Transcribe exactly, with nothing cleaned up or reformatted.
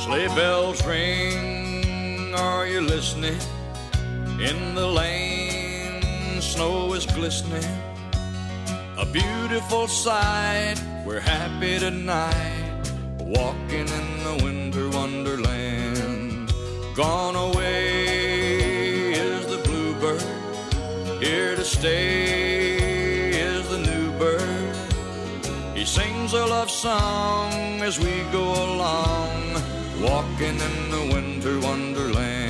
Sleigh bells ring, are you listening? In the lane, snow is glistening. A beautiful sight, we're happy tonight, walking in the winter wonderland. Gone away is the bluebird, here to stay is the new bird. He sings a love song as we go along, walking in the winter wonderland.